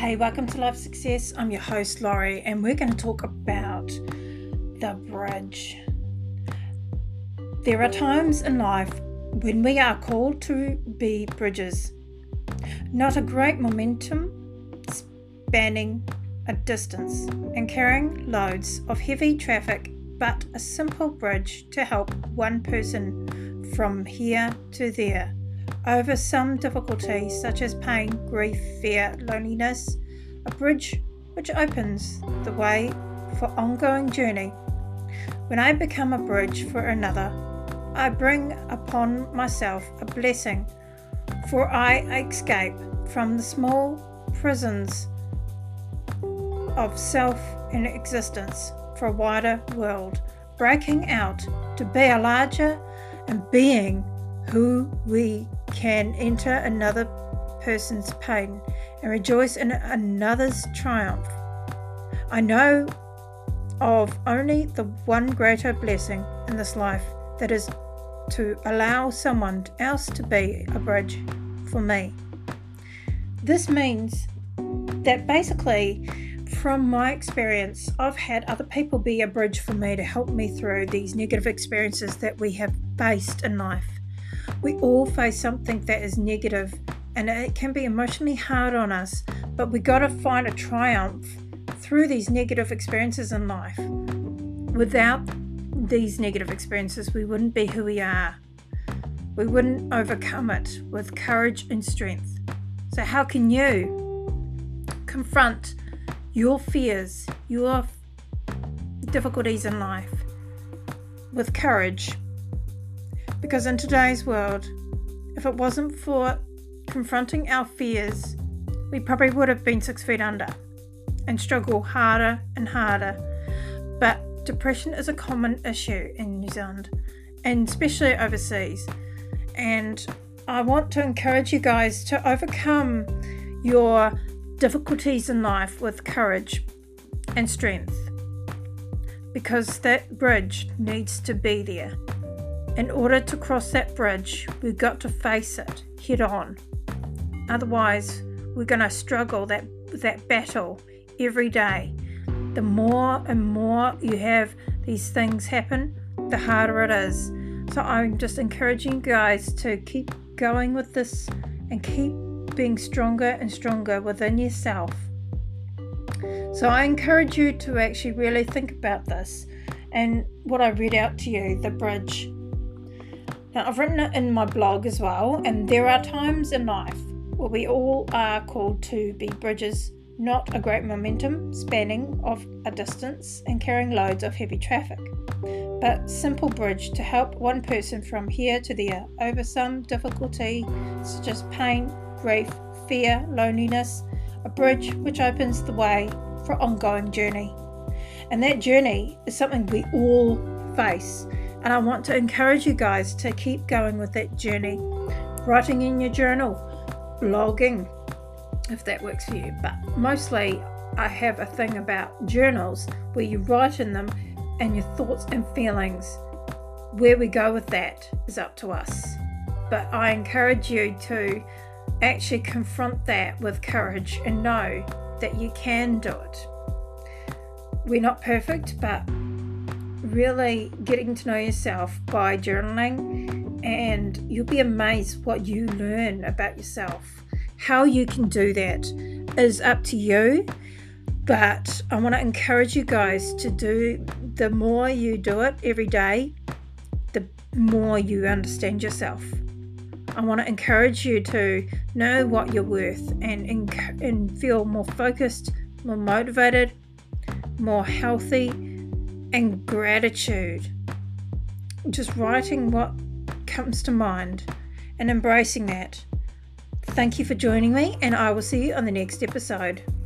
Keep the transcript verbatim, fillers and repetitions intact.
Hey, welcome to Life Success. I'm your host, Laurie, and we're going to talk about the bridge. There are times in life when we are called to be bridges. Not a great momentum spanning a distance and carrying loads of heavy traffic, but a simple bridge to help one person from here to there over some difficulty such as pain, grief, fear, loneliness, a bridge which opens the way for ongoing journey. When I become a bridge for another, I bring upon myself a blessing, for I escape from the small prisons of self and existence for a wider world, breaking out to be a larger and being who we can enter another person's pain and rejoice in another's triumph. I know of only the one greater blessing in this life, that is to allow someone else to be a bridge for me. This means that basically, from my experience, I've had other people be a bridge for me to help me through these negative experiences that we have faced in life. We all face something that is negative, and it can be emotionally hard on us, but we got to find a triumph through these negative experiences in life. Without these negative experiences, we wouldn't be who we are. We wouldn't overcome it with courage and strength. So how can you confront your fears, your difficulties in life with courage? Because in today's world, if it wasn't for confronting our fears, we probably would have been six feet under and struggle harder and harder. But depression is a common issue in New Zealand, and especially overseas. And I want to encourage you guys to overcome your difficulties in life with courage and strength, because that bridge needs to be there. In order to cross that bridge, we've got to face it head on. Otherwise, we're going to struggle that that battle every day. The more and more you have these things happen, the harder it is. So I'm just encouraging you guys to keep going with this and keep being stronger and stronger within yourself. So I encourage you to actually really think about this and what I read out to you, the bridge. Now, I've written it in my blog as well, and there are times in life where we all are called to be bridges, not a great momentum spanning of a distance and carrying loads of heavy traffic, but simple bridge to help one person from here to there over some difficulty such as pain, grief, fear, loneliness, a bridge which opens the way for ongoing journey. And that journey is something we all face. And I want to encourage you guys to keep going with that journey. Writing in your journal, blogging, if that works for you. But mostly I have a thing about journals where you write in them and your thoughts and feelings. Where we go with that is up to us. But I encourage you to actually confront that with courage and know that you can do it. We're not perfect, but really getting to know yourself by journaling, and you'll be amazed what you learn about yourself. How you can do that is up to you, but I want to encourage you guys to do, the more you do it every day, the more you understand yourself. I want to encourage you to know what you're worth and, and, and feel more focused, more motivated, more healthy, and gratitude. Just writing what comes to mind and embracing that. Thank you for joining me, and I will see you on the next episode.